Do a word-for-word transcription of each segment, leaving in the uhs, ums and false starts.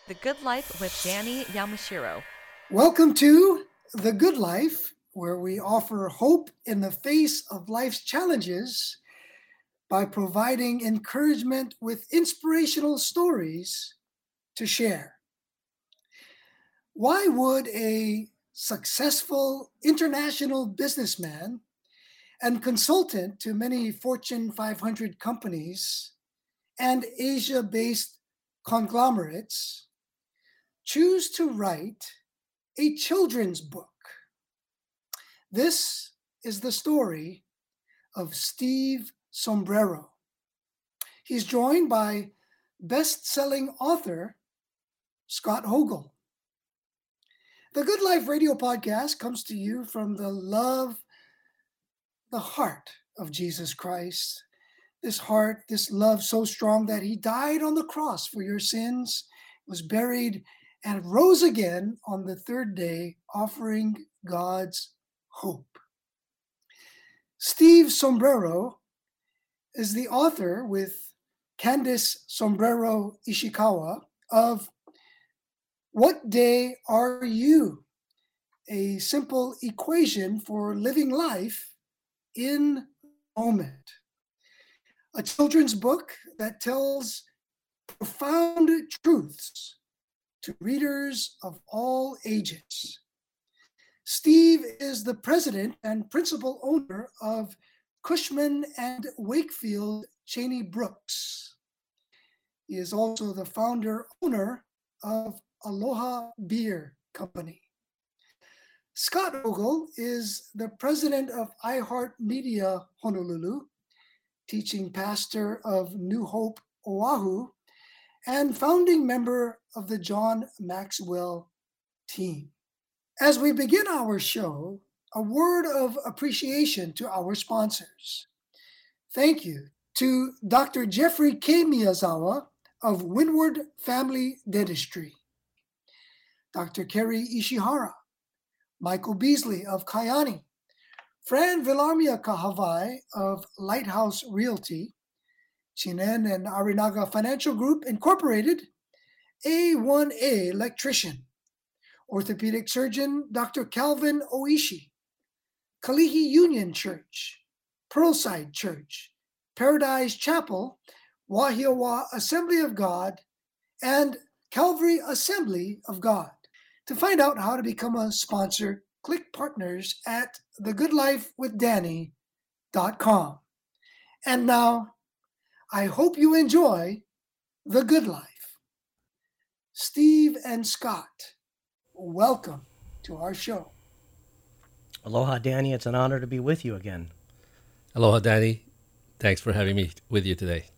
The Good Life with Danny Yamashiro. Welcome to The Good Life, where we offer hope in the face of life's challenges by providing encouragement with inspirational stories to share. Why would a successful international businessman and consultant to many Fortune five hundred companies and Asia-based conglomerates choose to write a children's book? This is the story of Steve Sombrero. He's joined by best-selling author Scott Hogle. The Good Life Radio podcast comes to you from the love, the heart of Jesus Christ. This heart, this love so strong that he died on the cross for your sins, was buried, and rose again on the third day, offering God's hope. Steve Sombrero is the author, with Candice Sombrero Ishikawa, of What Day Are You? A simple equation for living life in the moment. A children's book that tells profound truths to readers of all ages. Steve is the president and principal owner of Cushman and Wakefield Cheney Brooks. He is also the founder owner of Aloha Beer Company. Scott Hogle is the president of iHeartMedia Honolulu, teaching pastor of New Hope Oahu, and founding member of the John Maxwell team. As we begin our show, a word of appreciation to our sponsors. Thank you to Doctor Jeffrey K. Miyazawa of Windward Family Dentistry, Doctor Kerry Ishihara, Michael Beasley of Kayani, Fran Villarmia Kahavai of Lighthouse Realty, Chinen and Arinaga Financial Group Incorporated, A one A Electrician, orthopedic surgeon Doctor Calvin Oishi, Kalihi Union Church, Pearlside Church, Paradise Chapel, Wahiawa Assembly of God, and Calvary Assembly of God. To find out how to become a sponsor, click partners at the good life with danny dot com. And now, I hope you enjoy The Good Life. Steve and Scott, welcome to our show. Aloha, Danny. It's an honor to be with you again. Aloha, Danny. Thanks for having me with you today.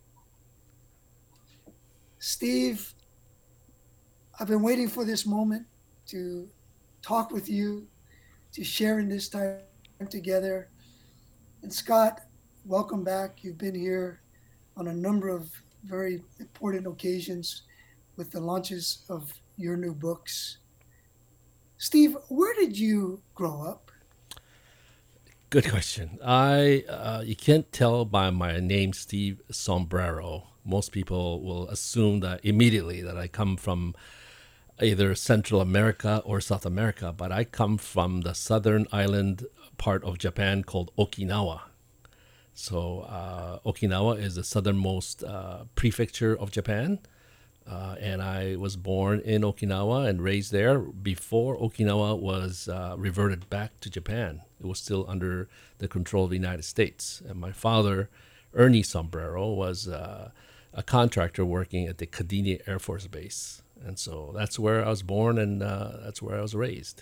Steve, I've been waiting for this moment to talk with you, to share in this time together. And Scott, welcome back. You've been here on a number of very important occasions with the launches of your new books. Steve, where did you grow up? Good question. I uh, you can't tell by my name, Steve Sombrero. Most people will assume that immediately that I come from either Central America or South America, but I come from the southern island part of Japan called Okinawa. So uh, Okinawa is the southernmost uh, prefecture of Japan. Uh, and I was born in Okinawa and raised there before Okinawa was uh, reverted back to Japan. It was still under the control of the United States. And my father, Ernie Sombrero, was uh, a contractor working at the Kadena Air Force Base. And so that's where I was born, and uh, that's where I was raised.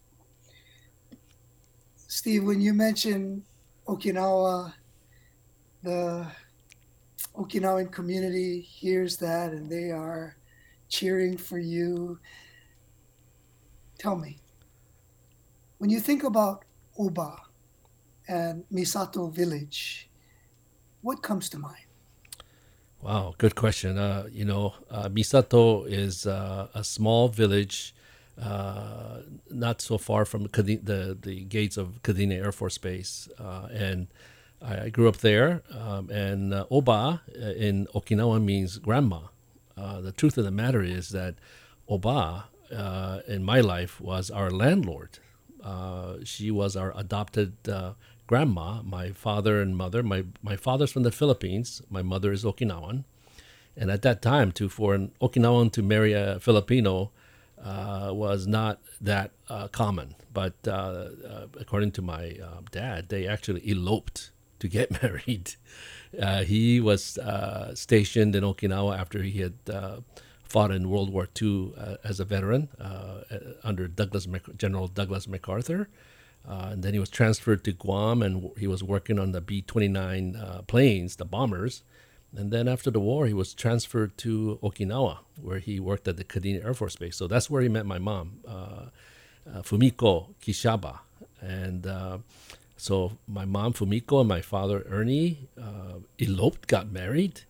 Steve, when you mention Okinawa, the Okinawan community hears that and they are cheering for you. Tell me, when you think about Oba and Misato Village, what comes to mind? Wow, good question. Uh, you know, uh, Misato is uh, a small village uh, not so far from Kade- the, the gates of Kadena Air Force Base. Uh, and I grew up there, um, and uh, Oba in Okinawa means grandma. Uh, the truth of the matter is that Oba uh, in my life was our landlord. Uh, she was our adopted uh, grandma, my father and mother. My, my father's from the Philippines. My mother is Okinawan. And at that time, to for an Okinawan to marry a Filipino uh, was not that uh, common. But uh, uh, according to my uh, dad, they actually eloped to get married. Uh, he was uh, stationed in Okinawa after he had uh, fought in World War Two uh, as a veteran uh, under Douglas Mac- General Douglas MacArthur. Uh, and then he was transferred to Guam, and w- he was working on the B twenty-nine uh, planes, the bombers. And then after the war, he was transferred to Okinawa, where he worked at the Kadena Air Force Base. So that's where he met my mom, uh, uh, Fumiko Kishaba. And uh, so my mom, Fumiko, and my father, Ernie, uh, eloped, got married,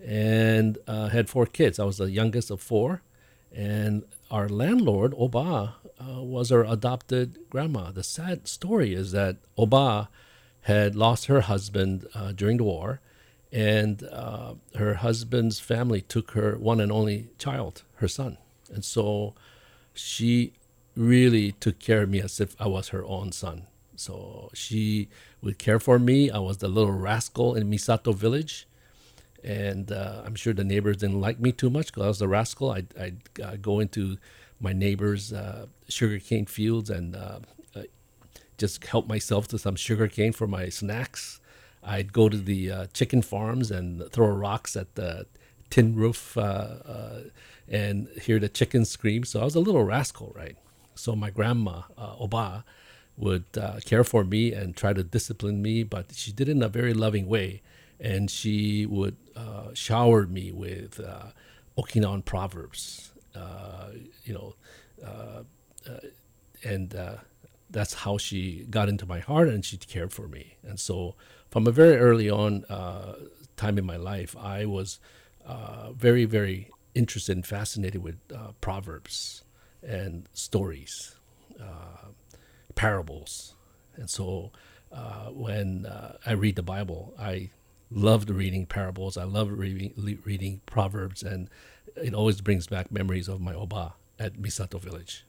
and uh, had four kids. I was the youngest of four. And our landlord, Oba, uh, was our adopted grandma. The sad story is that Oba had lost her husband uh, during the war, and uh, her husband's family took her one and only child, her son. And so she really took care of me as if I was her own son. So she would care for me. I was the little rascal in Misato village. And uh, I'm sure the neighbors didn't like me too much because I was the rascal. I'd, I'd uh, go into my neighbors' uh, sugarcane fields and uh, uh, just help myself to some sugarcane for my snacks. I'd go to the uh, chicken farms and throw rocks at the tin roof uh, uh, and hear the chickens scream. So I was a little rascal, right? So my grandma, uh, Oba, would uh, care for me and try to discipline me, but she did it in a very loving way. And she would uh, shower me with uh, Okinawan proverbs, uh, you know, uh, uh, and uh, that's how she got into my heart, and she cared for me. And so from a very early on uh, time in my life, I was uh, very, very interested and fascinated with uh, proverbs and stories, uh, parables. And so uh, when uh, I read the Bible, I loved reading parables. I love reading, le- reading proverbs, and it always brings back memories of my Oba at Misato village.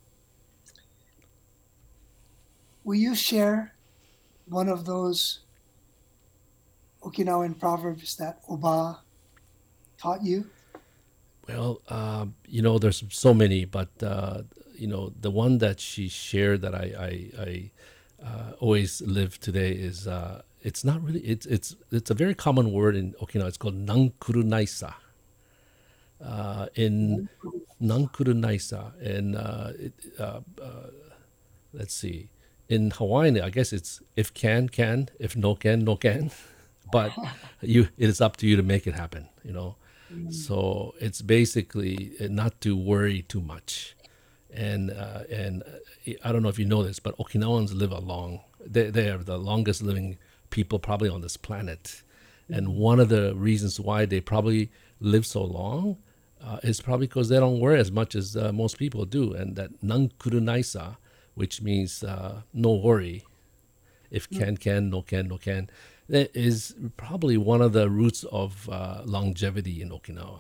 Will you share one of those Okinawan proverbs that Oba taught you? Well, uh, you know, there's so many, but uh, you know, the one that she shared that I I, I uh, always live today is uh, it's not really it's it's it's a very common word in Okinawa. It's called nankurunaisa. Uh, in nankurunaisa, and uh, it, uh, uh, let's see, in Hawaiian, I guess it's if can can, if no can no can, but you it is up to you to make it happen. You know. So it's basically not to worry too much, and uh, and I don't know if you know this, but Okinawans live a long. They they are the longest living people probably on this planet, and one of the reasons why they probably live so long uh, is probably because they don't worry as much as uh, most people do, and that nankurunaisa, which means uh, no worry, if can can no can no can. That is probably one of the roots of uh, longevity in Okinawa.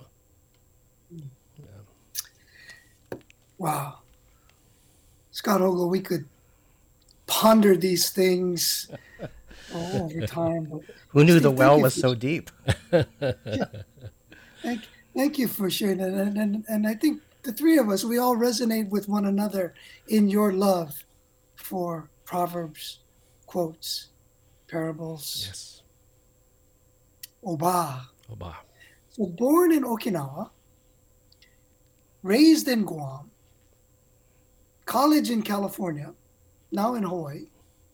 Yeah. Wow. Scott Ogle, we could ponder these things oh, over time. But Who knew Steve, the thank well you was for- so deep? Thank, thank you for sharing that. And, and, and I think the three of us, we all resonate with one another in your love for proverbs, quotes, parables, Yes. Oba. Oba. So born in Okinawa, raised in Guam, college in California, now in Hawaii.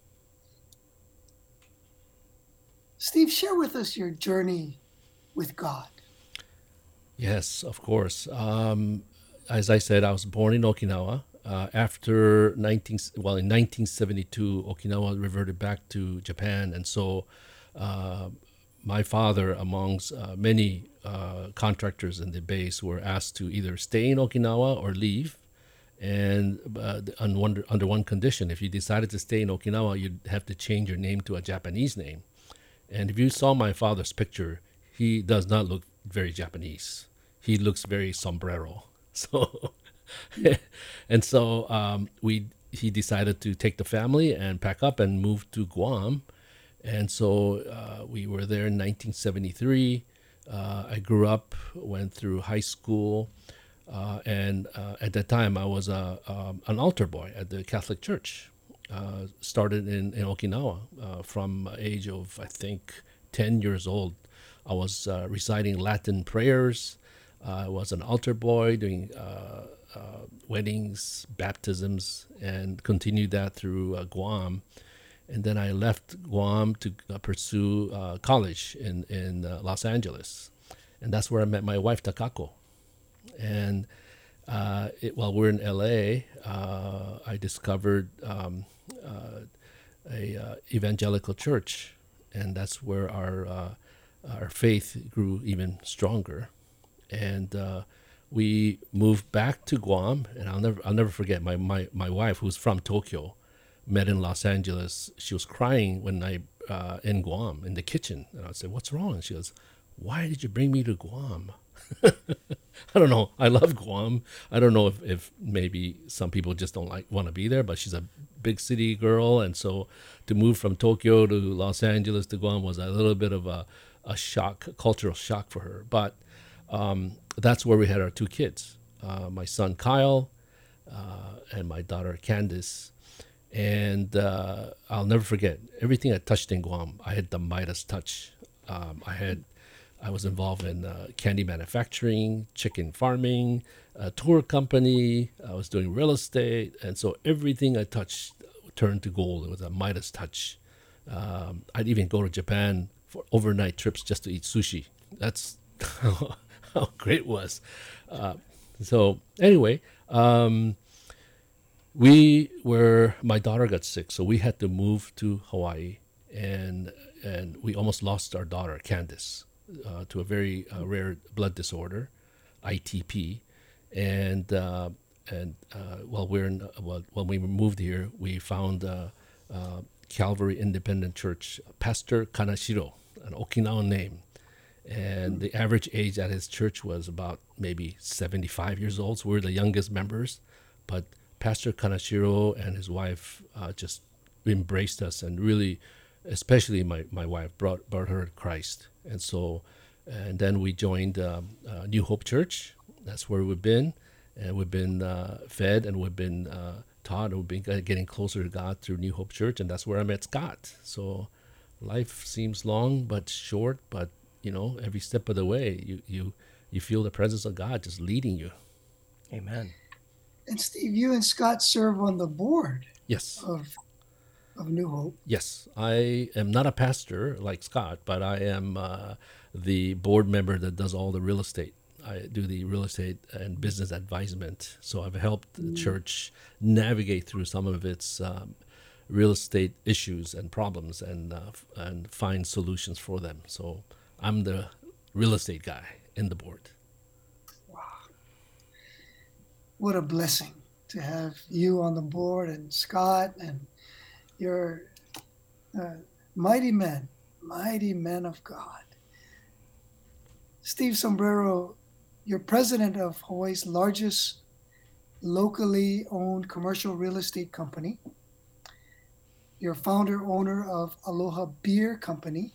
Steve, share with us your journey with God. Yes, of course. Um, as I said, I was born in Okinawa. Uh, after nineteen, well, in nineteen seventy-two, Okinawa reverted back to Japan, and so uh, my father, amongst uh, many uh, contractors in the base, were asked to either stay in Okinawa or leave. And uh, on one, under one condition, if you decided to stay in Okinawa, you'd have to change your name to a Japanese name. And if you saw my father's picture, he does not look very Japanese. He looks very sombrero. So and so um, we he decided to take the family and pack up and move to Guam. And so uh, we were there in nineteen seventy-three. Uh, I grew up, went through high school, uh, and uh, at that time I was a, um, an altar boy at the Catholic Church. Uh, started in, in Okinawa uh, from age of, I think, ten years old. I was uh, reciting Latin prayers. Uh, I was an altar boy doing uh, uh, weddings, baptisms, and continued that through uh, Guam. And then I left Guam to uh, pursue uh, college in, in uh, Los Angeles. And that's where I met my wife, Takako. And uh, it, while we're in L A, uh, I discovered um, uh, a uh, evangelical church. And that's where our, uh, our faith grew even stronger. And uh, we moved back to Guam. And I'll never, I'll never forget my, my, my wife, who's from Tokyo, met in Los Angeles. She was crying when I uh, in Guam in the kitchen, and I said, "What's wrong?" And she goes, "Why did you bring me to Guam?" I don't know. I love Guam. I don't know if, if maybe some people just don't like want to be there, but she's a big city girl, and so to move from Tokyo to Los Angeles to Guam was a little bit of a, a shock, a cultural shock for her. But um, that's where we had our two kids, uh, my son Kyle uh, and my daughter Candice. And uh, I'll never forget everything I touched in Guam. I had the Midas touch. Um, I had, I was involved in uh, candy manufacturing, chicken farming, a tour company. I was doing real estate, and so everything I touched turned to gold. It was a Midas touch. Um, I'd even go to Japan for overnight trips just to eat sushi. That's how, how great it was. Uh, so anyway. Um, We were, my daughter got sick, so we had to move to Hawaii, and and we almost lost our daughter, Candice, uh, to a very uh, rare blood disorder, I T P, and uh, and uh, while we're in, uh, well, when we moved here, we found uh, uh, Calvary Independent Church, Pastor Kanashiro, an Okinawan name, and the average age at his church was about maybe seventy-five years old. So we're the youngest members, but Pastor Kanashiro and his wife uh, just embraced us, and really, especially my, my wife, brought brought her to Christ. And so, and then we joined um, uh, New Hope Church. That's where we've been, and we've been uh, fed, and we've been uh, taught, and we've been getting closer to God through New Hope Church, and that's where I met Scott. So, life seems long but short, but you know, every step of the way, you you you feel the presence of God just leading you. Amen. And Steve, you and Scott serve on the board Yes. of of New Hope. Yes, I am not a pastor like Scott, but I am uh, the board member that does all the real estate. I do the real estate and business advisement. So I've helped the church navigate through some of its um, real estate issues and problems, and uh, f- and find solutions for them. So I'm the real estate guy in the board. What a blessing to have you on the board, and Scott, and your uh, mighty men, mighty men of God. Steve Sombrero, you're president of Hawaii's largest locally owned commercial real estate company. You're founder owner of Aloha Beer Company.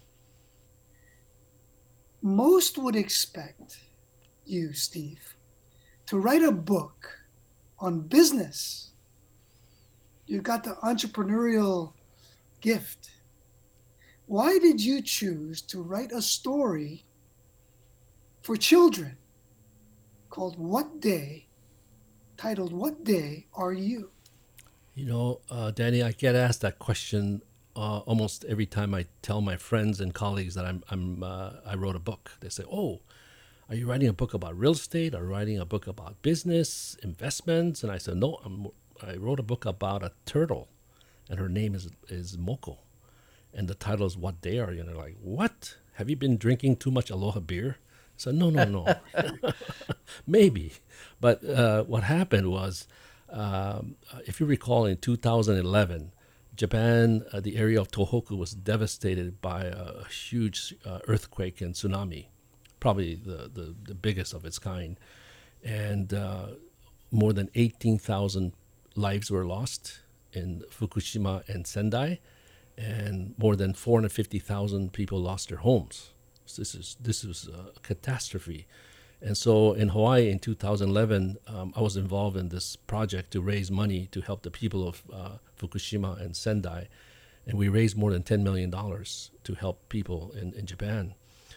Most would expect you, Steve, to write a book on business. You've got the entrepreneurial gift. Why did you choose to write a story for children called What Day, titled What Day Are You? You know, uh, Danny, I get asked that question uh, almost every time I tell my friends and colleagues that I'm, I'm uh, I wrote a book. They say, "Oh, are you writing a book about real estate? Are you writing a book about business, investments?" And I said, "No, I'm, I wrote a book about a turtle, and her name is is Moko, and the title is What Day Are You?" And they're like, "What? Have you been drinking too much Aloha beer?" I said, "No, no, no, maybe." But uh, what happened was, um, if you recall, in two thousand eleven, Japan, uh, the area of Tohoku was devastated by a, a huge uh, earthquake and tsunami, probably the, the, the biggest of its kind. And uh, more than eighteen thousand lives were lost in Fukushima and Sendai, and more than four hundred fifty thousand people lost their homes. So this is this was a catastrophe. And so in Hawaii in two thousand eleven, um, I was involved in this project to raise money to help the people of uh, Fukushima and Sendai. And we raised more than ten million dollars to help people in, in Japan.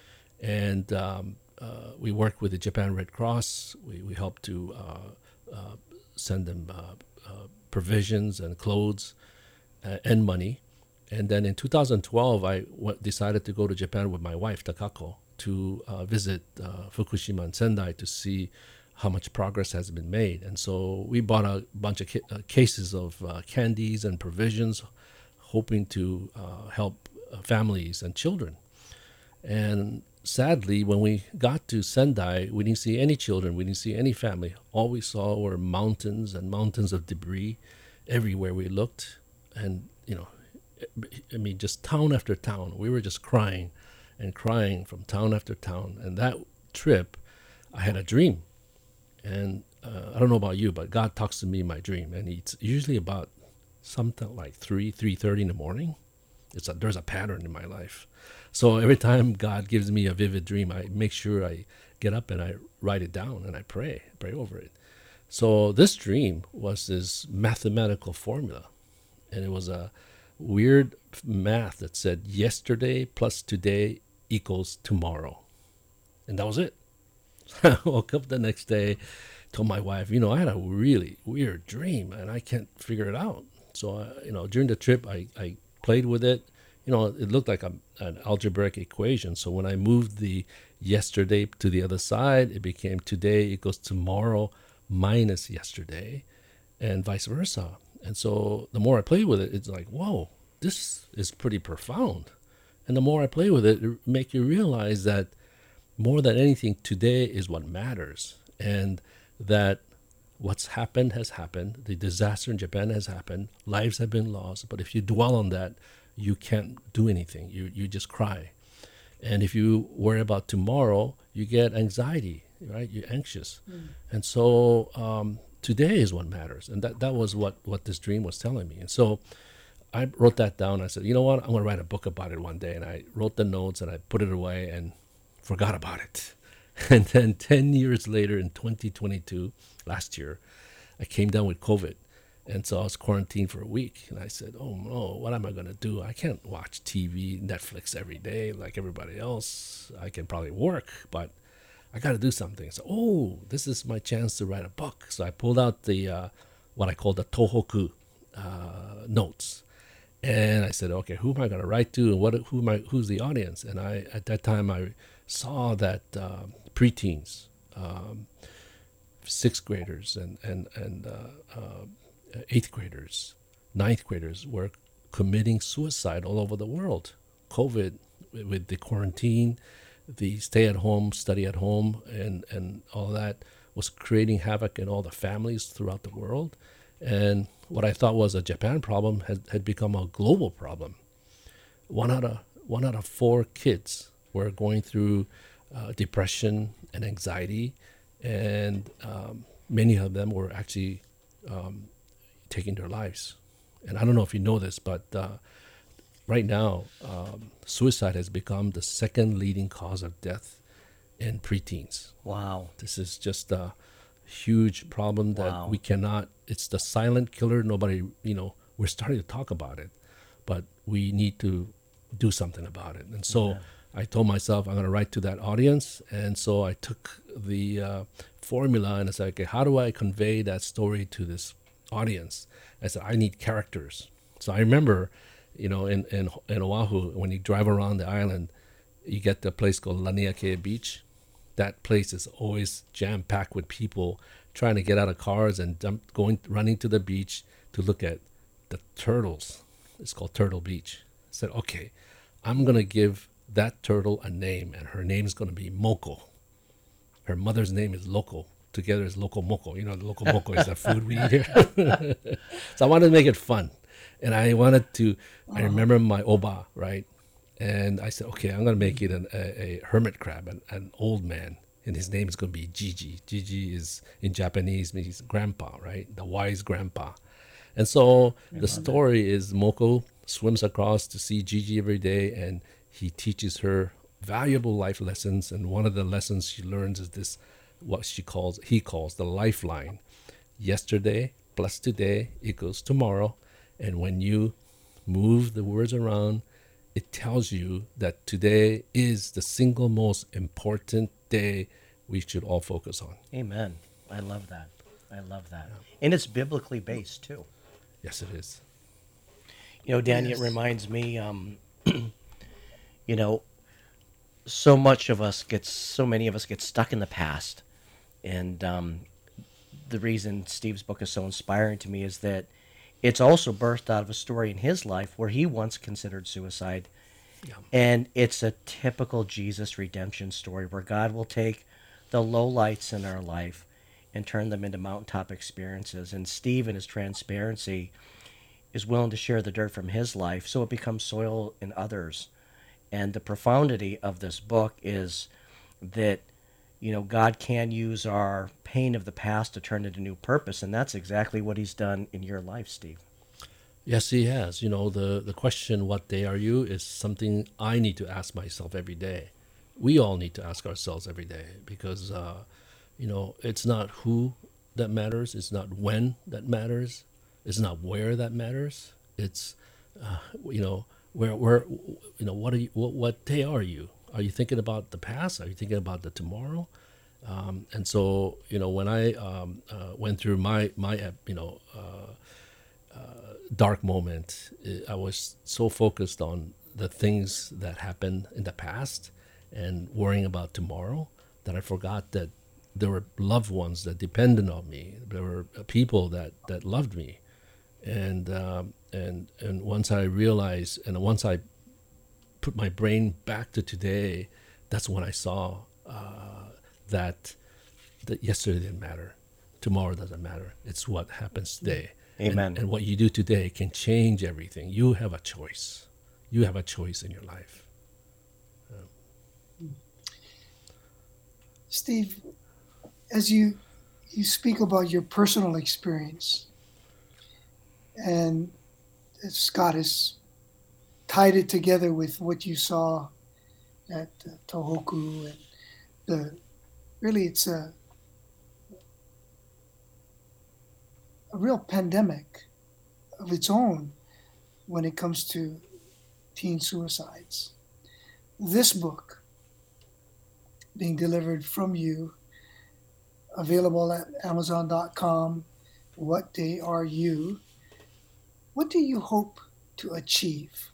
And um, uh, we worked with the Japan Red Cross. We, we helped to uh, uh, send them uh, uh, provisions and clothes uh, and money. And then in two thousand twelve, I w- decided to go to Japan with my wife, Takako, to uh, visit uh, Fukushima and Sendai to see how much progress has been made. And so we bought a bunch of ca- uh, cases of uh, candies and provisions, hoping to uh, help uh, families and children. And sadly, when we got to Sendai, we didn't see any children, we didn't see any family. All we saw were mountains and mountains of debris everywhere we looked. And, you know, I mean, just town after town. We were just crying and crying from town after town. And that trip, I had a dream. And uh, I don't know about you, but God talks to me in my dream. And it's usually about something like three, three thirty in the morning. It's a, there's a pattern in my life. So every time God gives me a vivid dream, I make sure I get up and I write it down and I pray, pray over it. So this dream was this mathematical formula. And it was a weird math that said yesterday plus today equals tomorrow. And that was it. I woke up the next day, told my wife, you know, I had a really weird dream and I can't figure it out. So, uh, you know, during the trip, I, I played with it. You know, it looked like a, an algebraic equation. So when I moved the yesterday to the other side, it became today equals tomorrow minus yesterday and vice versa. And so the more I play with it, it's like, whoa, this is pretty profound. And the more I play with it, it makes you realize that more than anything, today is what matters. And that what's happened has happened. The disaster in Japan has happened. Lives have been lost. But if you dwell on that, you can't do anything. You you just cry. And if you worry about tomorrow, you get anxiety, right? You're anxious. Mm. And so um, today is what matters. And that, that was what, what this dream was telling me. And so I wrote that down. I said, you know what? I'm going to write a book about it one day. And I wrote the notes and I put it away and forgot about it. And then ten years later in twenty twenty-two, last year, I came down with COVID. And so I was quarantined for a week. And I said, oh no, what am I going to do? I can't watch T V, Netflix every day like everybody else. I can probably work, but I got to do something. So, oh, this is my chance to write a book. So I pulled out the, uh, what I call the Tohoku uh, notes. And I said, okay, who am I going to write to? And what, who am I, who's the audience? And I, at that time, I saw that uh, preteens, um, sixth graders and, and, and uh, uh, eighth graders, ninth graders were committing suicide all over the world. COVID, with the quarantine, the stay at home, study at home, and, and all that was creating havoc in all the families throughout the world. And what I thought was a Japan problem had, had become a global problem. One out of one out of four kids were going through uh, depression and anxiety, and um, many of them were actually um, taking their lives. And I don't know if you know this, but uh, right now, um, suicide has become the second leading cause of death in preteens. Wow. This is just a huge problem that Wow. we cannot, it's the silent killer. Nobody, you know, we're starting to talk about it, but we need to do something about it. And so yeah. I told myself I'm going to write to that audience. And so I took the uh, formula and I said, okay, how do I convey that story to this audience? I said, I need characters. So I remember, you know, in, in, in Oahu, when you drive around the island, you get to a place called Laniakea Beach. That place is always jam-packed with people trying to get out of cars and dump, going, running to the beach to look at the turtles. It's called Turtle Beach. I said, okay, I'm going to give that turtle a name, and her name is going to be Moko. Her mother's name is Loco. Together is Loco Moco. You know, the Loco Moco is the food we eat here. So I wanted to make it fun. And I wanted to, I remember my Oba, right? And I said, okay, I'm going to make it an, a, a hermit crab, an, an old man. and his name is going to be Gigi. Gigi is in Japanese means grandpa, right? The wise grandpa. And so the story is Moko swims across to see Gigi every day, and he teaches her valuable life lessons. And one of the lessons she learns is this, what she calls, he calls the lifeline. Yesterday plus today equals tomorrow. And when you move the words around, it tells you that today is the single most important day we should all focus on. Amen. I love that. I love that. And it's biblically based, too. Yes, it is. You know, Danny, Yes. it reminds me, um, you know, so much of us gets, so many of us get stuck in the past. And um, the reason Steve's book is so inspiring to me is that it's also birthed out of a story in his life where he once considered suicide. Yeah. And it's a typical Jesus redemption story where God will take the lowlights in our life and turn them into mountaintop experiences. And Steve, in his transparency, is willing to share the dirt from his life so it becomes soil in others. And the profundity of this book is that, you know, God can use our pain of the past to turn into new purpose. And that's exactly what he's done in your life, Steve. Yes, he has. You know, the, the question, what day are you, is something I need to ask myself every day. We all need to ask ourselves every day because, uh, you know, it's not who that matters. It's not when that matters. It's not where that matters. It's, uh, you know, where, where, you know, what are you, what, what day are you? Are you thinking about the past? Are you thinking about the tomorrow? Um, and so, you know, when I um, uh, went through my, my, uh, you know, uh, uh, dark moment, I was so focused on the things that happened in the past and worrying about tomorrow that I forgot that there were loved ones that depended on me. There were people that, that loved me. And, um, and, and once I realized, and once I put my brain back to today, that's when I saw uh, that, that yesterday didn't matter. Tomorrow doesn't matter. It's what happens today. Amen. And, and what you do today can change everything. You have a choice. You have a choice in your life. Steve, as you you speak about your personal experience, and Scott has tied it together with what you saw at uh, Tohoku, and the really it's a a real pandemic of its own when it comes to teen suicides. This book being delivered from you, available at amazon dot com. What day are you? What do you hope to achieve?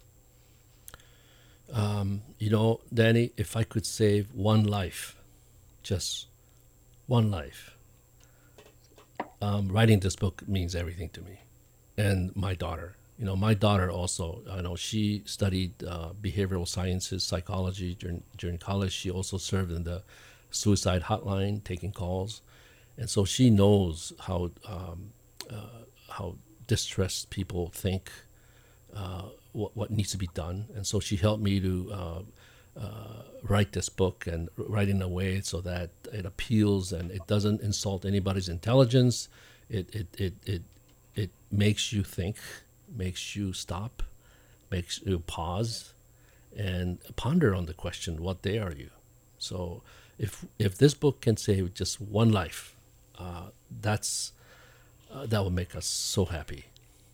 Um, you know, Danny, if I could save one life, just one life, um, writing this book means everything to me. And my daughter, you know, my daughter also, I know she studied uh, behavioral sciences, psychology during, during college. She also served in the suicide hotline, taking calls. And so she knows how, um, uh, how distressed people think, uh, what, what needs to be done. And so she helped me to uh, uh, write this book and write in a way so that it appeals and it doesn't insult anybody's intelligence. It, it, it, it, it makes you think, makes you stop, makes you pause and ponder on the question, what day are you? So if if this book can save just one life, uh, that's uh, that will make us so happy.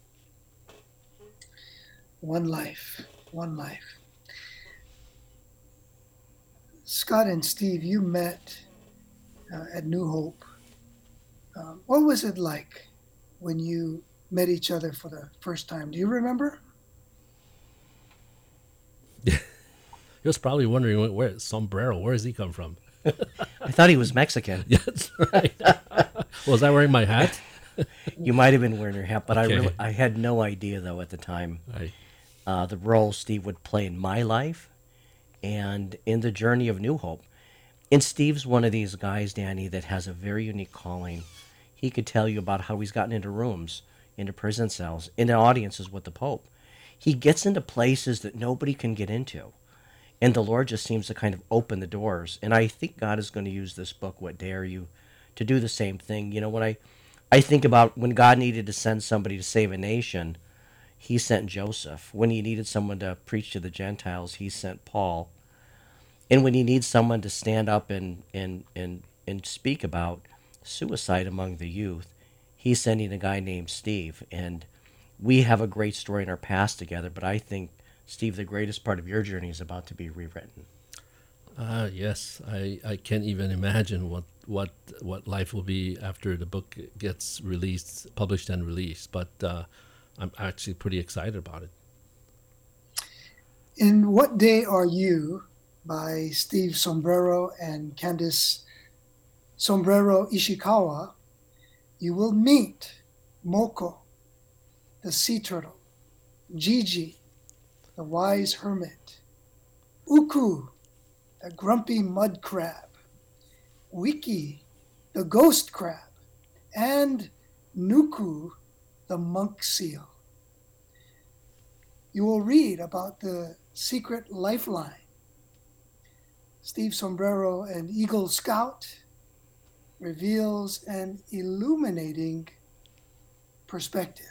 One life, one life. Scott and Steve, you met uh, at New Hope. Uh, what was it like when you met each other for the first time? Do you remember? He was probably wondering where, where sombrero, where does he come from? I thought he was Mexican. Yeah, that's right. Was I wearing my hat? You might have been wearing your hat, but I Okay. really, I had no idea, though, at the time, I, uh, the role Steve would play in my life and in the journey of New Hope. And Steve's one of these guys, Danny, that has a very unique calling. He could tell you about how he's gotten into rooms, into prison cells, into audiences with the Pope. He gets into places that nobody can get into. And the Lord just seems to kind of open the doors. And I think God is going to use this book, What Day Are You, to do the same thing. You know, when I, I think about when God needed to send somebody to save a nation, he sent Joseph. When he needed someone to preach to the Gentiles, he sent Paul. And when he needs someone to stand up and, and, and, and speak about suicide among the youth, he's sending a guy named Steve. And we have a great story in our past together, but I think, Steve, the greatest part of your journey is about to be rewritten. Ah, yes. I, I can't even imagine what, what what life will be after the book gets released, published and released. But uh, I'm actually pretty excited about it. In What Day Are You by Steve Sombrero and Candice Sombrero Ishikawa, you will meet Moko, the sea turtle, Gigi, the wise hermit, Uku, the grumpy mud crab, Wiki, the ghost crab, and Nuku, the monk seal. You will read about the secret lifeline, Steve Sombrero and Eagle Scout reveals an illuminating perspective.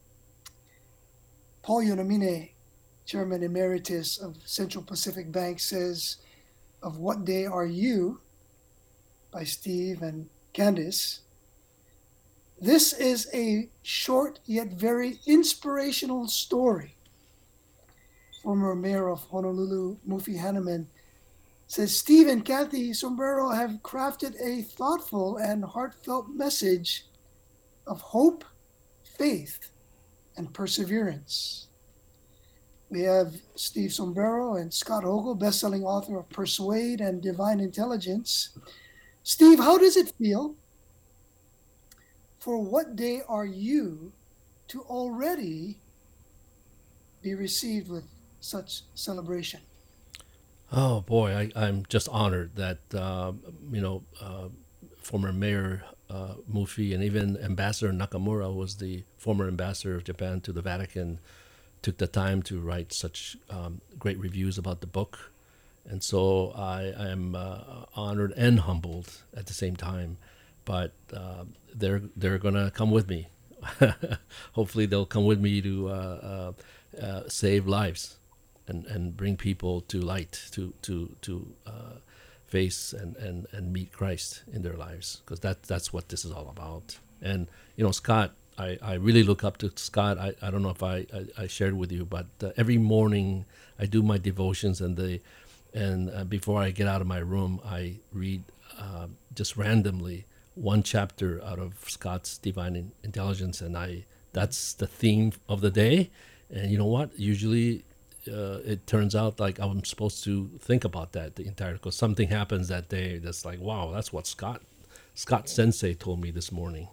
Paul Yonamine, Chairman Emeritus of Central Pacific Bank, says of What Day Are You by Steve and Candice, this is a short yet very inspirational story. Former mayor of Honolulu, Mufi Hanneman, says Steve and Kathy Sombrero have crafted a thoughtful and heartfelt message of hope, faith, and perseverance. We have Steve Sombrero and Scott Hogel, best-selling author of Persuade and Divine Intelligence. Steve, how does it feel for What Day Are You to already be received with such celebration? Oh boy, I, I'm just honored that uh, you know uh, former Mayor uh, Mufi and even Ambassador Nakamura, who was the former ambassador of Japan to the Vatican, took the time to write such um, great reviews about the book. And so I, I am uh, honored and humbled at the same time. But uh, they're they're gonna come with me. Hopefully, they'll come with me to uh, uh, uh, save lives and, and bring people to light, to to to uh, face and, and, and meet Christ in their lives, because that that's what this is all about. And you know, Scott, I, I really look up to Scott. I, I don't know if I, I, I shared with you, but uh, every morning I do my devotions, and the and uh, before I get out of my room, I read uh, just randomly one chapter out of Scott's Divine Intelligence, and I that's the theme of the day. And you know what? Usually uh, it turns out like I'm supposed to think about that the entire, because something happens that day that's like, wow, that's what Scott Scott Sensei told me this morning.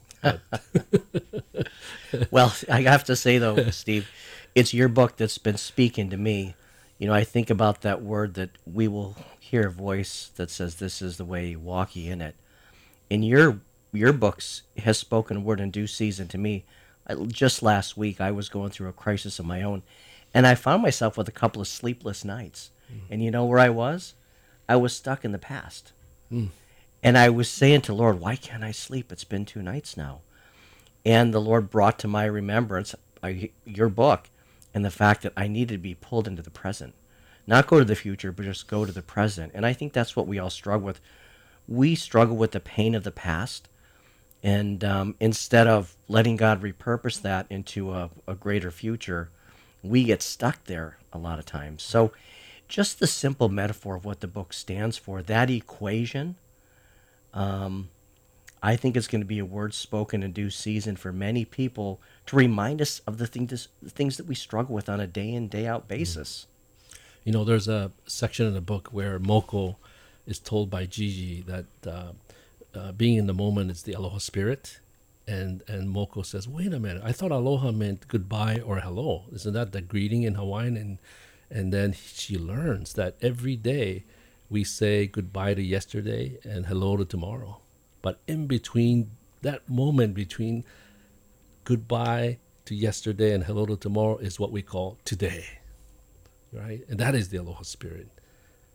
Well, I have to say, though, Steve, it's your book that's been speaking to me. You know, I think about that word that we will hear a voice that says, this is the way, walk ye in it. In your your books has spoken a word in due season to me. I, just last week, I was going through a crisis of my own, and I found myself with a couple of sleepless nights. Mm. And you know where I was? I was stuck in the past. Mm. And I was saying to Lord, why can't I sleep? It's been two nights now. And the Lord brought to my remembrance I, your book and the fact that I needed to be pulled into the present. Not go to the future, but just go to the present. And I think that's what we all struggle with. We struggle with the pain of the past. And um, instead of letting God repurpose that into a, a greater future, we get stuck there a lot of times. So just the simple metaphor of what the book stands for, that equation, um, I think it's going to be a word spoken in due season for many people to remind us of the, thing, the things that we struggle with on a day in, day out basis. You know, there's a section in the book where Moko is told by Gigi that uh, uh, being in the moment is the aloha spirit. And and Moko says, wait a minute, I thought aloha meant goodbye or hello. Isn't that the greeting in Hawaiian? And, and then she learns that every day we say goodbye to yesterday and hello to tomorrow. But in between that moment between goodbye to yesterday and hello to tomorrow is what we call today, right? And that is the aloha spirit.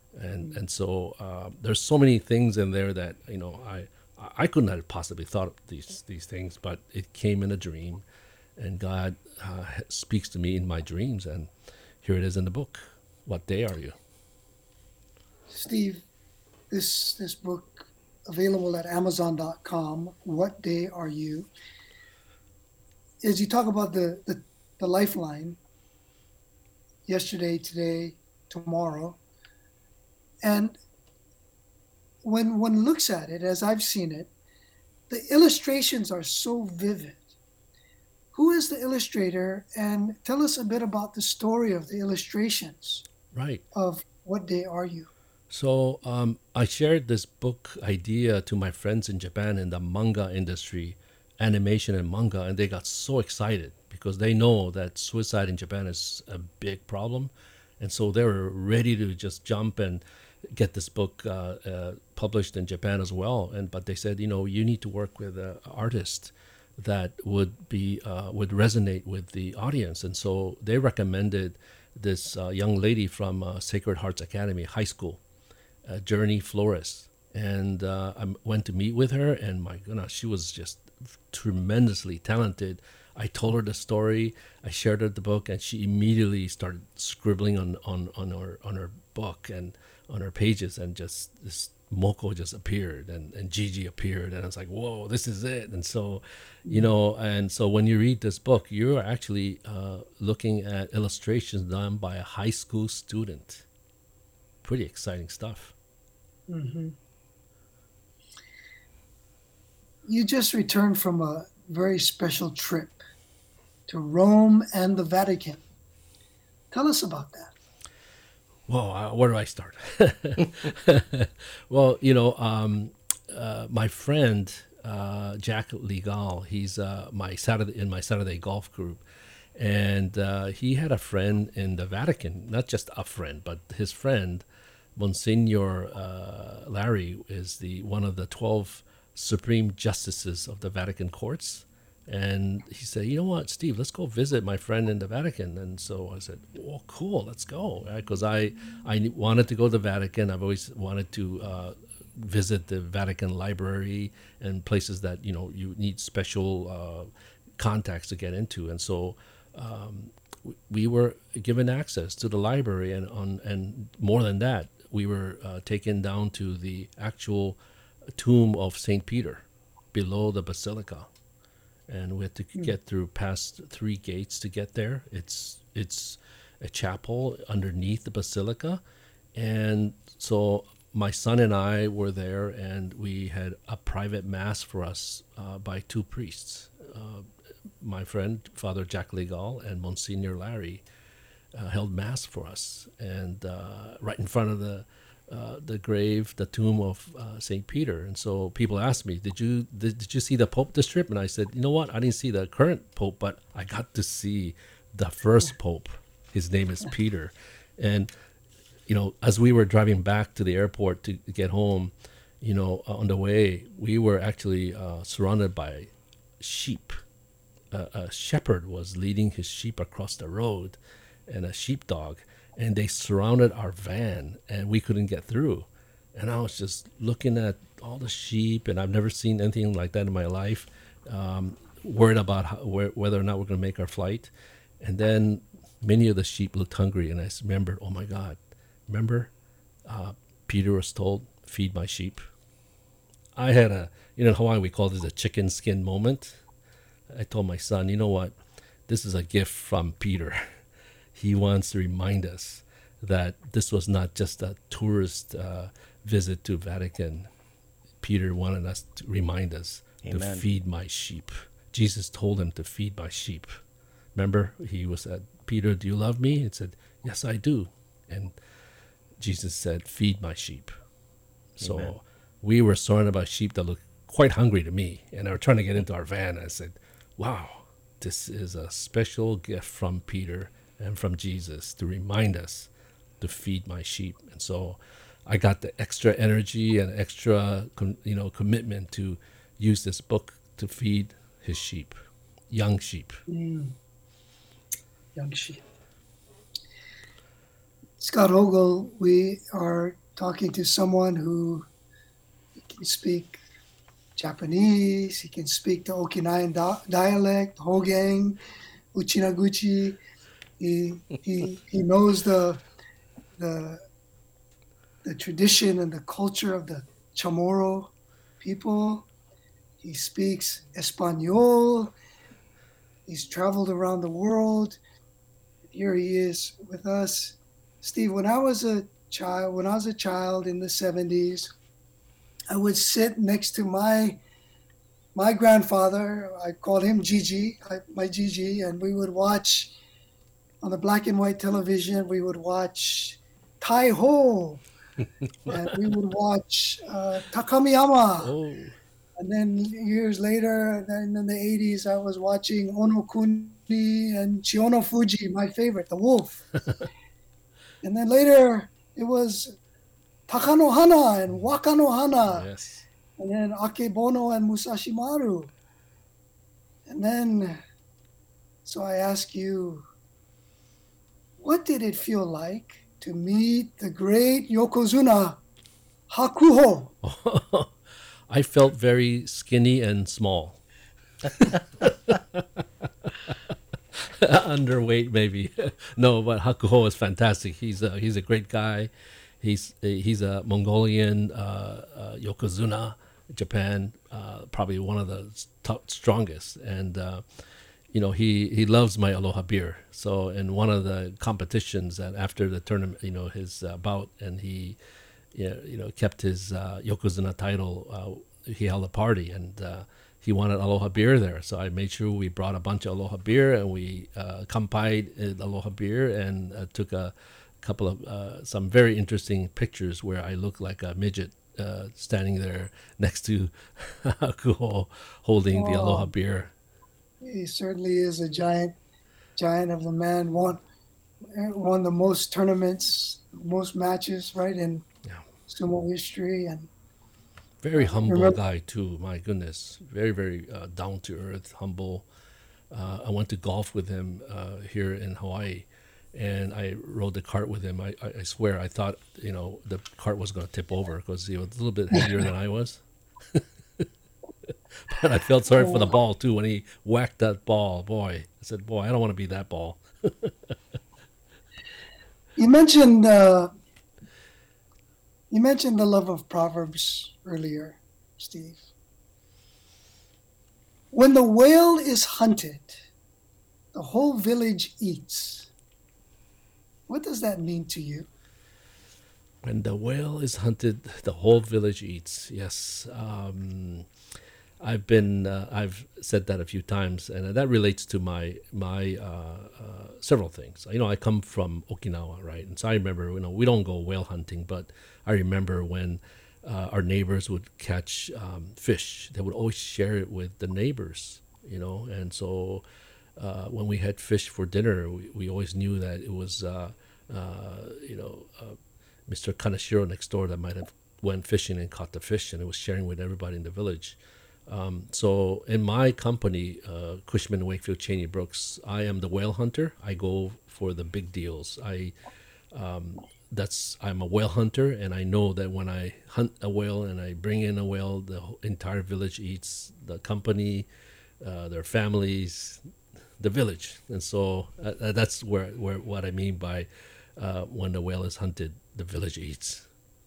And and so uh, there's so many things in there that you know I I couldn't have possibly thought of these these things, but it came in a dream, and God uh, speaks to me in my dreams, and here it is in the book. What day are you? Steve, this this book available at amazon dot com. What day are you? As you talk about the, the, the lifeline, yesterday, today, tomorrow, and when one looks at it, as I've seen it, the illustrations are so vivid. Who is the illustrator? And tell us a bit about the story of the illustrations Right. of What Day Are You? So um, I shared this book idea to my friends in Japan in the manga industry, animation and manga, and they got so excited because they know that suicide in Japan is a big problem. And so they were ready to just jump and get this book uh, uh, published in Japan as well. And but they said, you know, you need to work with an artist that would be uh, would resonate with the audience. And so they recommended this uh, young lady from uh, Sacred Hearts Academy High School, uh, Journey Flores. And uh, I went to meet with her, and my goodness, she was just tremendously talented. I told her the story, I shared her the book, and she immediately started scribbling on, on, on her on her book and on her pages, and just this Moko just appeared, and, and Gigi appeared, and I was like, whoa, this is it. And so, you know, and so when you read this book, you're actually uh, looking at illustrations done by a high school student. Pretty exciting stuff. Mm-hmm. You just returned from a very special trip to Rome and the Vatican. Tell us about that. Whoa, uh, where do I start? Well, you know, um, uh, my friend uh, Jack Legal, he's uh, my Saturday in my Saturday golf group, and uh, he had a friend in the Vatican. Not just a friend, but his friend, Monsignor uh, Larry, is the one of the twelve Supreme Justices of the Vatican courts. And he said, you know what, Steve, let's go visit my friend in the Vatican. And so I said, oh, cool, let's go. Because I, I wanted to go to the Vatican. I've always wanted to uh, visit the Vatican Library and places that, you know, you need special uh, contacts to get into. And so um, we were given access to the library. And, on, and more than that, we were uh, taken down to the actual tomb of Saint Peter below the basilica. And we had to get through past three gates to get there. It's it's a chapel underneath the basilica. And so my son and I were there, and we had a private mass for us uh, by two priests. Uh, my friend, Father Jack Legal, and Monsignor Larry uh, held mass for us. And uh, right in front of the Uh, the grave, the tomb of uh, Saint Peter. And so people asked me, did you did, did you see the Pope this trip? And I said, you know what? I didn't see the current Pope, but I got to see the first Pope. His name is Peter. And, you know, as we were driving back to the airport to get home, you know, on the way, we were actually uh, surrounded by sheep. Uh, a shepherd was leading his sheep across the road, and a sheepdog. And they surrounded our van, and we couldn't get through. And I was just looking at all the sheep, and I've never seen anything like that in my life, um, worried about how, where, whether or not we're going to make our flight. And then many of the sheep looked hungry, and I remembered, oh my God, remember uh, Peter was told, feed my sheep. I had a, you know, in Hawaii we call this a chicken skin moment. I told my son, you know what, this is a gift from Peter. He wants to remind us that this was not just a tourist uh, visit to Vatican. Peter wanted us to remind us Amen. To feed my sheep. Jesus told him to feed my sheep. Remember, he was said, Peter, do you love me? He said, yes, I do. And Jesus said, feed my sheep. So Amen. We were surrounded by sheep that looked quite hungry to me. And they were trying to get into our van. And I said, wow, this is a special gift from Peter and from Jesus to remind us to feed my sheep. And so I got the extra energy and extra, you know, commitment to use this book to feed his sheep, young sheep. Mm. Young sheep. Scott Ogle, we are talking to someone who can speak Japanese, he can speak the Okinawan da- dialect, Hogang, Uchinaguchi. He he he knows the the the tradition and the culture of the Chamorro people. He speaks Espanol. He's traveled around the world. Here he is with us. Steve, when I was a child, when I was a child in the seventies, I would sit next to my my grandfather. I called him Gigi, I, my Gigi, and we would watch on the black and white television. We would watch Tai Ho, and we would watch uh, Takamiyama. Oh, And then years later, then in the eighties, I was watching Onokuni and Chiono Fuji, my favorite, The Wolf. And then later, it was Takanohana and Wakanohana. yes. And then Akebono and Musashi Maru. And then, so I ask you, what did it feel like to meet the great Yokozuna Hakuho? I felt very skinny and small. Underweight, maybe. No, but Hakuho is fantastic. He's a, he's a great guy. He's he's a Mongolian uh, uh, Yokozuna, Japan, uh, probably one of the top, strongest. And uh, you know, he, he loves my Aloha beer. So in one of the competitions that after the tournament, you know, his uh, bout, and he, you know, you know kept his uh, Yokozuna title, uh, he held a party, and uh, he wanted Aloha beer there. So I made sure we brought a bunch of Aloha beer, and we uh, kampai'd Aloha beer, and uh, took a couple of uh, some very interesting pictures where I look like a midget uh, standing there next to Hakuho holding the Aloha Oh. beer. He certainly is a giant, giant of the man. Won, won the most tournaments, most matches, right, in Yeah. sumo history. And Very humble Remember- guy too. My goodness, very very uh, down to earth, humble. Uh, I went to golf with him uh, here in Hawaii, and I rode the cart with him. I, I, I swear, I thought you know the cart was going to tip over because he was a little bit heavier than I was. But I felt sorry for the ball too when he whacked that ball. Boy, I said, "Boy, I don't want to be that ball." you mentioned uh, you mentioned the love of Proverbs earlier, Steve. When the whale is hunted, the whole village eats. What does that mean to you? When the whale is hunted, the whole village eats. Yes, um, I've been uh, I've said that a few times, and that relates to my my uh, uh, several things. You know, I come from Okinawa, right? And so I remember, you know, we don't go whale hunting, but I remember when uh, our neighbors would catch um, fish, they would always share it with the neighbors, you know, and so. Uh, when we had fish for dinner, we, we always knew that it was, uh, uh, you know, uh, Mister Kanashiro next door that might have went fishing and caught the fish, and it was sharing with everybody in the village. Um, so in my company, uh, Cushman Wakefield Cheney Brooks, I am the whale hunter. I go for the big deals. I um, that's I'm a whale hunter, and I know that when I hunt a whale and I bring in a whale, the whole entire village eats. The company, uh, their families, the village. And so uh, that's where, where what I mean by uh, when the whale is hunted, the village eats.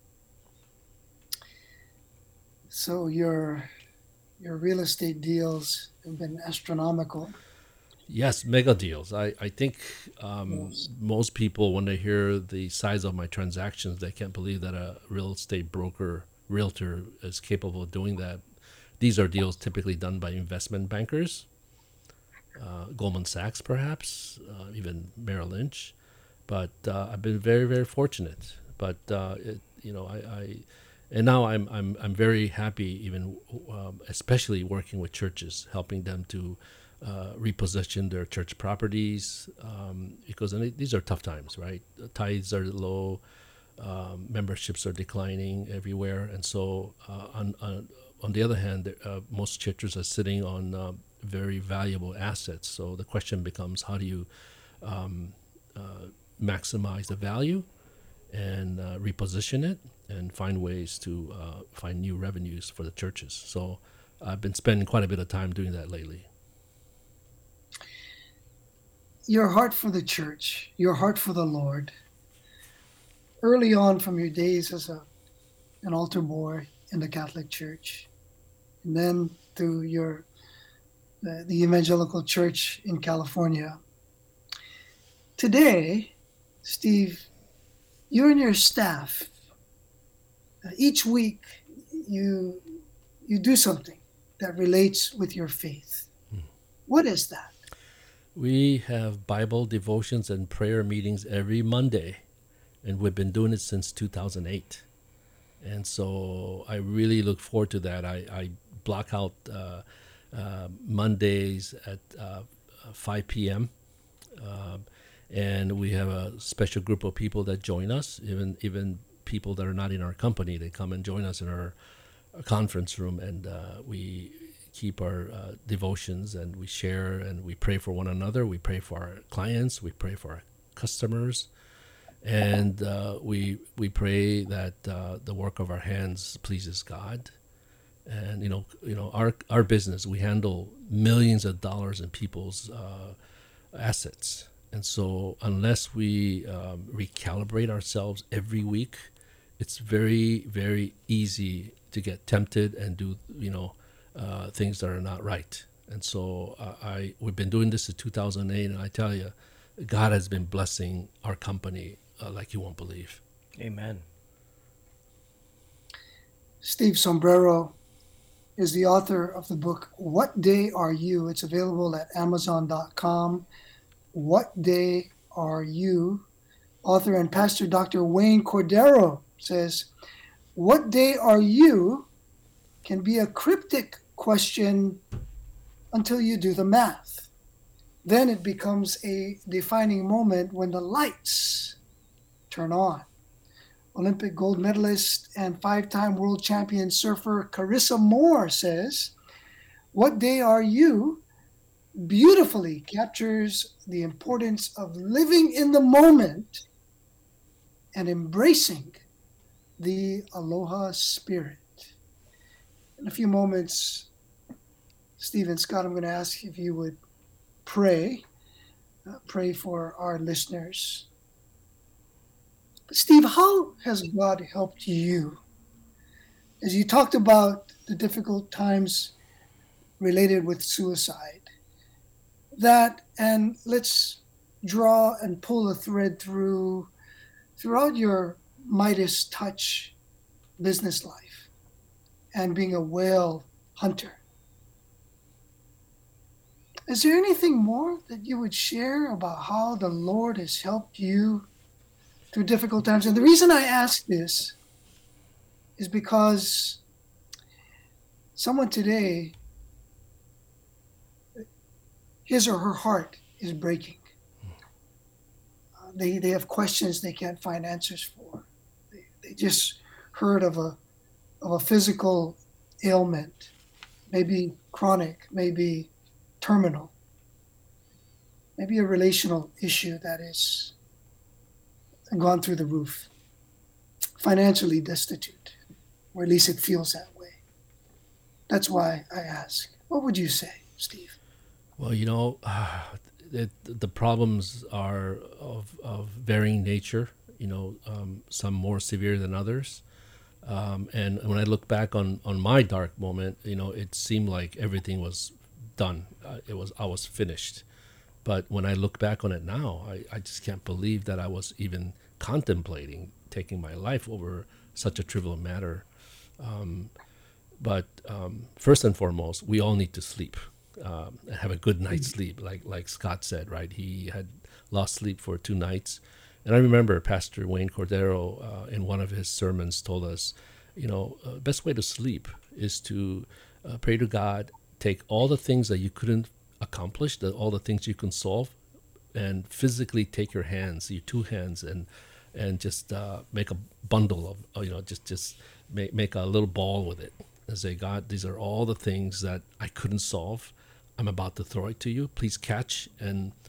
So your your real estate deals have been astronomical. Yes, mega deals. I, I think um, Yes. most people, when they hear the size of my transactions, they can't believe that a real estate broker, realtor is capable of doing that. These are deals typically done by investment bankers. Uh, Goldman Sachs, perhaps, uh, even Merrill Lynch, but uh, I've been very, very fortunate. But uh, it, you know, I, I, and now I'm, I'm, I'm very happy, even, um, especially working with churches, helping them to uh, reposition their church properties, um, because and it, these are tough times, right? The tithes are low, um, memberships are declining everywhere, and so uh, on, on on the other hand, uh, most churches are sitting on uh, very valuable assets. So the question becomes, how do you um, uh, maximize the value and uh, reposition it and find ways to uh, find new revenues for the churches. So I've been spending quite a bit of time doing that lately. Your heart for the church, your heart for the Lord, early on from your days as a an altar boy in the Catholic Church, and then through your uh, the Evangelical Church in California. Today, Steve, you and your staff, uh, each week you you do something that relates with your faith. Hmm. What is that? We have Bible devotions and prayer meetings every Monday, and we've been doing it since two thousand eight. And so I really look forward to that. I, I block out uh, uh, Mondays at uh, five p.m. Uh, and we have a special group of people that join us, even even people that are not in our company. They come and join us in our, our conference room, and uh, we keep our uh, devotions, and we share, and we pray for one another. We pray for our clients. We pray for our customers. And uh, we we pray that uh, the work of our hands pleases God, and you know you know our our business, we handle millions of dollars in people's uh, assets, and so unless we um, recalibrate ourselves every week, it's very very easy to get tempted and do you know uh, things that are not right. And so uh, I we've been doing this since two thousand eight, and I tell you, God has been blessing our company Uh, like you won't believe. Amen. Steve Sombrero is the author of the book, What Day Are You? It's available at amazon dot com. What Day Are You? Author and pastor Doctor Wayne Cordero says, what day are you can be a cryptic question until you do the math. Then it becomes a defining moment when the lights turn on. Olympic gold medalist and five-time world champion surfer Carissa Moore says, what day are you beautifully captures the importance of living in the moment and embracing the aloha spirit. In a few moments, Steve and Scott, I'm going to ask if you would pray, uh, pray for our listeners. Steve, how has God helped you? As you talked about the difficult times related with suicide, that, and let's draw and pull a thread through throughout your Midas touch business life and being a whale hunter. Is there anything more that you would share about how the Lord has helped you through difficult times? And the reason I ask this is because someone today, his or her heart is breaking. Uh, they they have questions they can't find answers for. They, they just heard of a of a physical ailment, maybe chronic, maybe terminal, maybe a relational issue that is gone through the roof, financially destitute, or at least it feels that way. That's why I ask, what would you say, Steve? Well, you know, uh, it, the problems are of, of varying nature, you know, um, some more severe than others. Um, and when I look back on, on my dark moment, you know, it seemed like everything was done. Uh, it was, I was finished. But when I look back on it now, I, I just can't believe that I was even contemplating taking my life over such a trivial matter. Um, but um, first and foremost, we all need to sleep, um, and have a good night's sleep, like like Scott said, right? He had lost sleep for two nights. And I remember Pastor Wayne Cordero uh, in one of his sermons told us, you know, uh, best way to sleep is to uh, pray to God, take all the things that you couldn't accomplish, the, all the things you can solve, and physically take your hands, your two hands, and and just uh, make a bundle of, you know, just just make make a little ball with it, and say, God, these are all the things that I couldn't solve. I'm about to throw it to you. Please catch and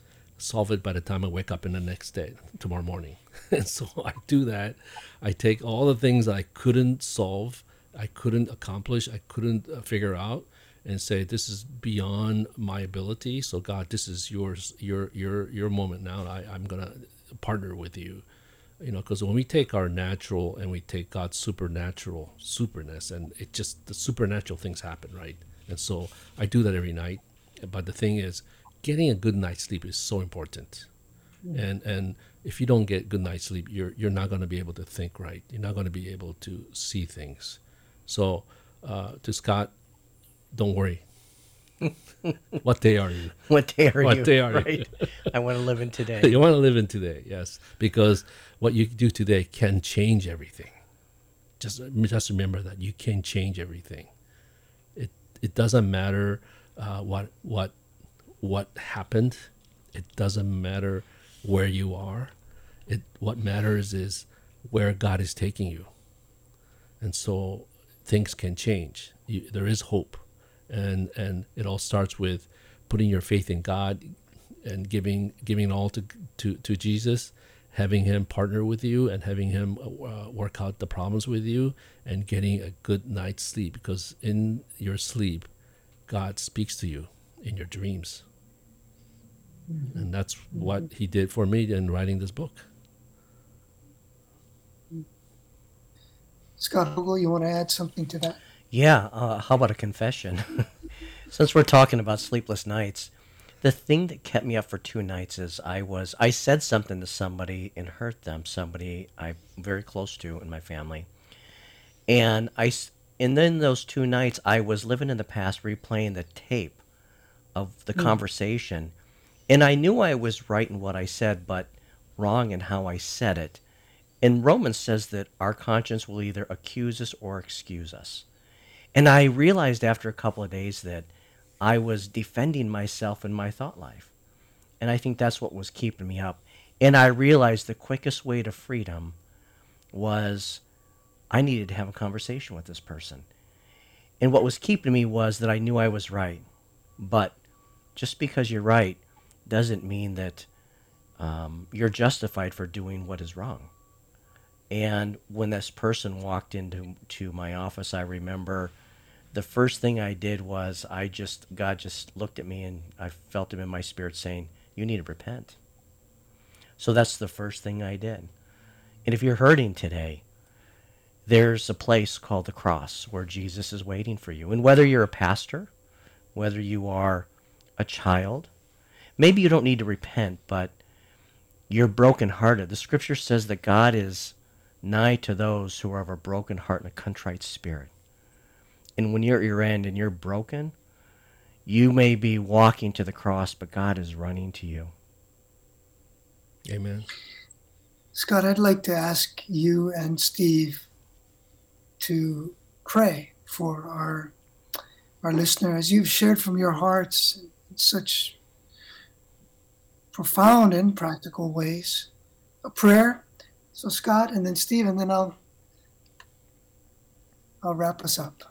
solve it by the time I wake up in the next day, tomorrow morning. And so I do that. I take all the things I couldn't solve, I couldn't accomplish, I couldn't uh, figure out, and say, this is beyond my ability. So God, this is yours, your your your moment now. I, I'm gonna partner with you. You know, because when we take our natural and we take God's supernatural superness, and it just, the supernatural things happen, right? And so I do that every night. But the thing is, getting a good night's sleep is so important. Mm. And and if you don't get good night's sleep, you're you're not going to be able to think right. You're not going to be able to see things. So uh, to Scott, don't worry. What day are you? What day are what you? What day are right? you? I want to live in today. You want to live in today, yes. Because what you do today can change everything. Just, just remember that you can change everything. It it doesn't matter uh, what what what happened. It doesn't matter where you are. It what matters is where God is taking you. And so things can change. You, there is hope. And and it all starts with putting your faith in God and giving giving it all to, to, to Jesus, having him partner with you and having him uh, work out the problems with you, and getting a good night's sleep, because in your sleep, God speaks to you in your dreams. Mm-hmm. And that's mm-hmm. what he did for me in writing this book. Scott Vogel, you want to add something to that? Yeah, uh, how about a confession? Since we're talking about sleepless nights, the thing that kept me up for two nights is I was I said something to somebody and hurt them, somebody I'm very close to in my family. And I and then those two nights I was living in the past, replaying the tape of the mm. conversation, and I knew I was right in what I said, but wrong in how I said it. And Romans says that our conscience will either accuse us or excuse us. And I realized after a couple of days that I was defending myself in my thought life. And I think that's what was keeping me up. And I realized the quickest way to freedom was I needed to have a conversation with this person. And what was keeping me was that I knew I was right. But just because you're right doesn't mean that um, you're justified for doing what is wrong. And when this person walked into to my office, I remember the first thing I did was I just, God just looked at me and I felt him in my spirit saying, you need to repent. So that's the first thing I did. And if you're hurting today, there's a place called the cross where Jesus is waiting for you. And whether you're a pastor, whether you are a child, maybe you don't need to repent, but you're brokenhearted. The scripture says that God is nigh to those who are of a broken heart and a contrite spirit. And when you're at your end and you're broken, you may be walking to the cross, but God is running to you. Amen. Scott, I'd like to ask you and Steve to pray for our our listener, as you've shared from your hearts in such profound and practical ways. A prayer. So Scott, and then Steve, and then I'll I'll wrap us up.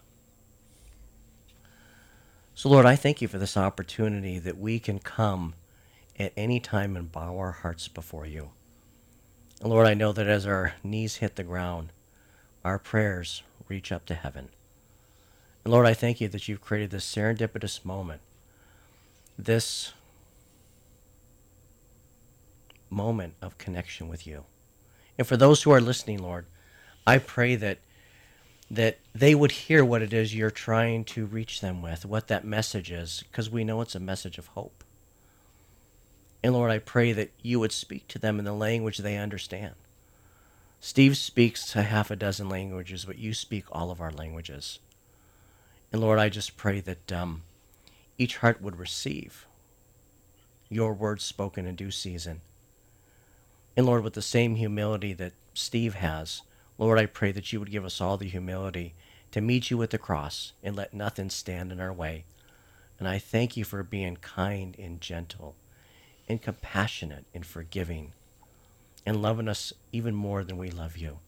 So, Lord, I thank you for this opportunity that we can come at any time and bow our hearts before you. And Lord, I know that as our knees hit the ground, our prayers reach up to heaven. And Lord, I thank you that you've created this serendipitous moment, this moment of connection with you. And for those who are listening, Lord, I pray that that they would hear what it is you're trying to reach them with, what that message is, because we know it's a message of hope. And Lord, I pray that you would speak to them in the language they understand. Steve speaks a half a dozen languages, but you speak all of our languages. And Lord, I just pray that um, each heart would receive your words spoken in due season. And Lord, with the same humility that Steve has, Lord, I pray that you would give us all the humility to meet you at the cross and let nothing stand in our way. And I thank you for being kind and gentle and compassionate and forgiving and loving us even more than we love you.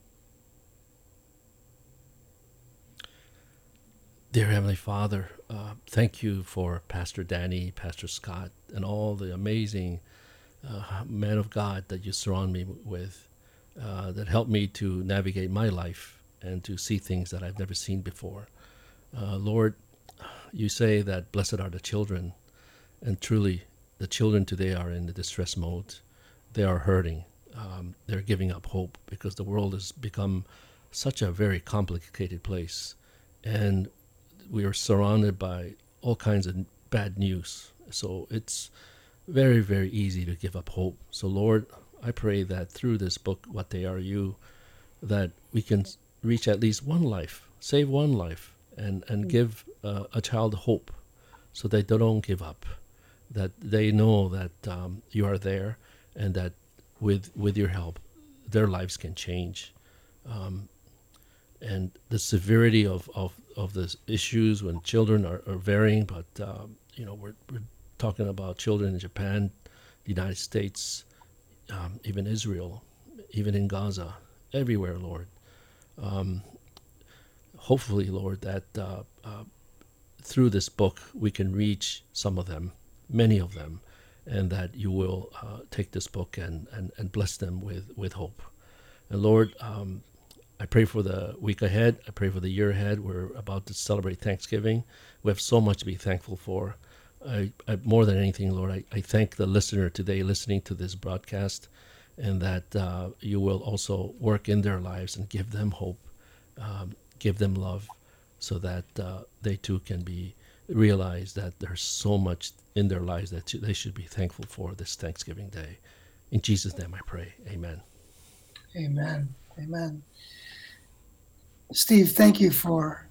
Dear Heavenly Father, uh, thank you for Pastor Danny, Pastor Scott, and all the amazing uh, man of God that you surround me with, uh, that help me to navigate my life and to see things that I've never seen before. Uh, Lord, you say that blessed are the children, and truly the children today are in the distress mode. They are hurting. Um, they're giving up hope because the world has become such a very complicated place, and we are surrounded by all kinds of bad news. So it's very, very easy to give up hope. So Lord, I pray that through this book, What Day Are You, that we can reach at least one life, save one life, and, and give uh, a child hope so that they don't give up, that they know that um, you are there, and that with with your help, their lives can change. Um, and the severity of, of, of the issues when children are, are varying, but um, you know, we're, we're talking about children in Japan, the United States, um, even Israel, even in Gaza, everywhere, Lord. Um, hopefully, Lord, that uh, uh, through this book we can reach some of them, many of them, and that you will uh, take this book and, and, and bless them with, with hope. And Lord, um, I pray for the week ahead. I pray for the year ahead. We're about to celebrate Thanksgiving. We have so much to be thankful for. I, I, more than anything, Lord, I, I thank the listener today listening to this broadcast, and that uh, you will also work in their lives and give them hope, um, give them love, so that uh, they too can be realize that there's so much in their lives that they should be thankful for this Thanksgiving Day. In Jesus' name I pray. Amen. Amen. Amen. Steve, thank you for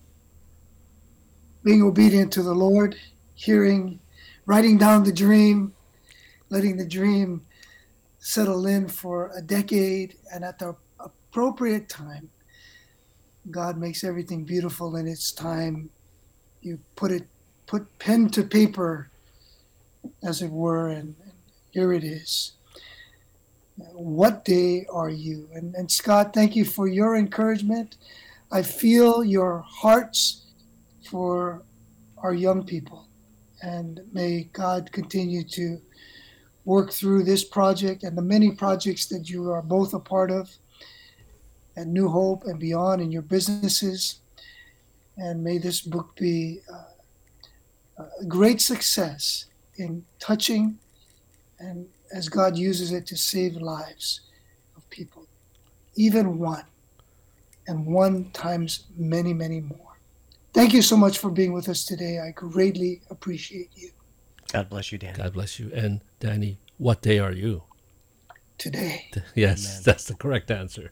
being obedient to the Lord, hearing, writing down the dream, letting the dream settle in for a decade, and at the appropriate time, God makes everything beautiful in its time. You put it, put pen to paper, as it were, and, and here it is. What day are you? And, and Scott, thank you for your encouragement. I feel your hearts for our young people, and may God continue to work through this project and the many projects that you are both a part of at New Hope and beyond in your businesses. And may this book be uh, a great success in touching, and as God uses it to save lives of people, even one, and one times many, many more. Thank you so much for being with us today. I greatly appreciate you. God bless you, Danny. God bless you. And Danny, what day are you? Today. Yes, Amen. That's the correct answer.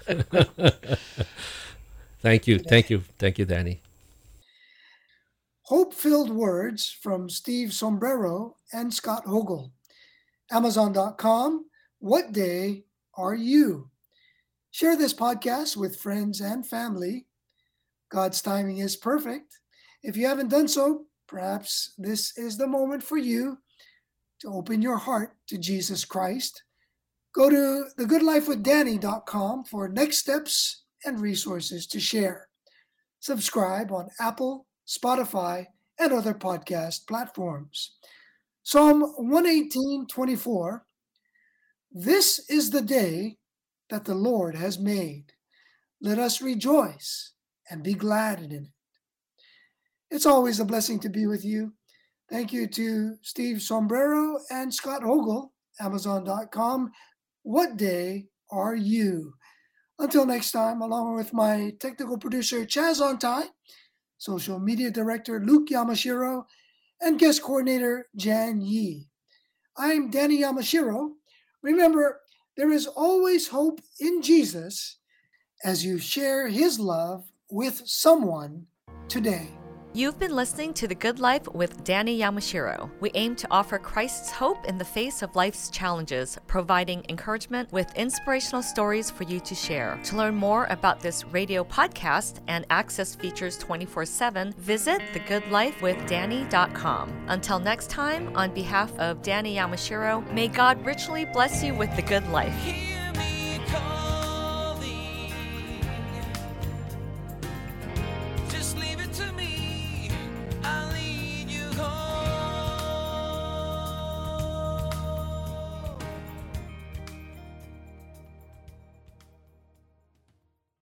Thank you. Today. Thank you. Thank you, Danny. Hope-filled words from Steve Sombrero and Scott Hogel. Amazon dot com. What day are you? Share this podcast with friends and family. God's timing is perfect. If you haven't done so, perhaps this is the moment for you to open your heart to Jesus Christ. Go to the good life with danny dot com for next steps and resources to share. Subscribe on Apple, Spotify, and other podcast platforms. Psalm one eighteen twenty-four. This is the day that the Lord has made. Let us rejoice and be glad in it. It's always a blessing to be with you. Thank you to Steve Sombrero and Scott Hogel, Amazon dot com. What day are you? Until next time, along with my technical producer, Chaz Ontai, social media director, Luke Yamashiro, and guest coordinator, Jan Yi. I'm Danny Yamashiro. Remember, there is always hope in Jesus as you share his love with someone today. You've been listening to The Good Life with Danny Yamashiro. We aim to offer Christ's hope in the face of life's challenges, providing encouragement with inspirational stories for you to share. To learn more about this radio podcast and access features twenty-four seven, visit the good life with danny dot com. Until next time, on behalf of Danny Yamashiro, may God richly bless you with the good life.